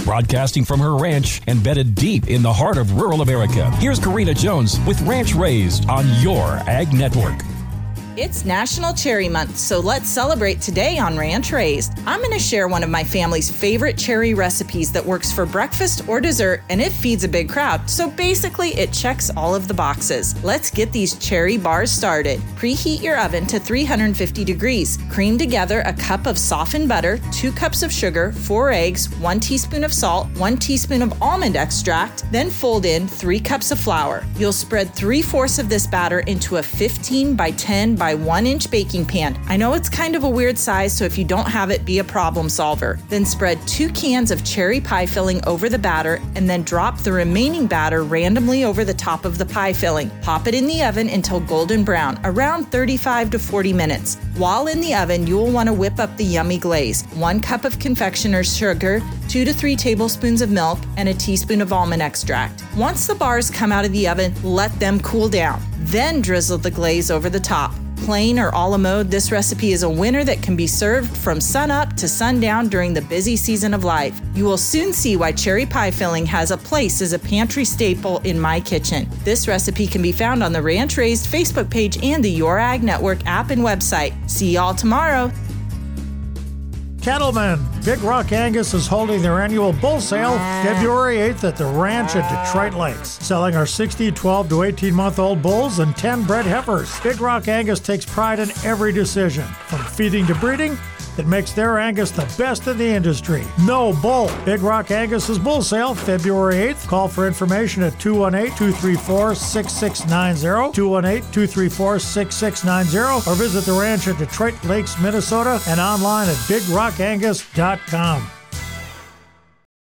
Broadcasting from her ranch embedded deep in the heart of rural America, here's Karina Jones with Ranch Raised on your Ag Network. It's National Cherry Month, so let's celebrate today on Ranch Raised. I'm going to share one of my family's favorite cherry recipes that works for breakfast or dessert, and it feeds a big crowd, so basically it checks all of the boxes. Let's get these cherry bars started. Preheat your oven to 350 degrees. Cream together a cup of softened butter, 2 cups of sugar, 4 eggs, 1 teaspoon of salt, 1 teaspoon of almond extract, then fold in 3 cups of flour. You'll spread 3/4 of this batter into a 15 by 10 by 1 inch baking pan. I know it's kind of a weird size, so if you don't have it, be a problem solver. Then spread 2 cans of cherry pie filling over the batter and then drop the remaining batter randomly over the top of the pie filling. Pop it in the oven until golden brown, around 35 to 40 minutes. While in the oven, you will want to whip up the yummy glaze. 1 cup of confectioner's sugar, 2 to 3 tablespoons of milk, and a teaspoon of almond extract. Once the bars come out of the oven, let them cool down. Then drizzle the glaze over the top. Plain or a la mode, this recipe is a winner that can be served from sunup to sundown during the busy season of life. You will soon see why cherry pie filling has a place as a pantry staple in my kitchen. This recipe can be found on the Ranch Raised Facebook page and the Your Ag Network app and website. See y'all tomorrow. Cattlemen, Big Rock Angus is holding their annual bull sale February 8th at the ranch at Detroit Lakes, selling our 60, 12 to 18-month-old bulls and 10 bred heifers. Big Rock Angus takes pride in every decision, from feeding to breeding, that makes their Angus the best in the industry. No bull. Big Rock Angus's bull sale, February 8th. Call for information at 218-234-6690, 218-234-6690, or visit the ranch at Detroit Lakes, Minnesota, and online at BigRockAngus.com.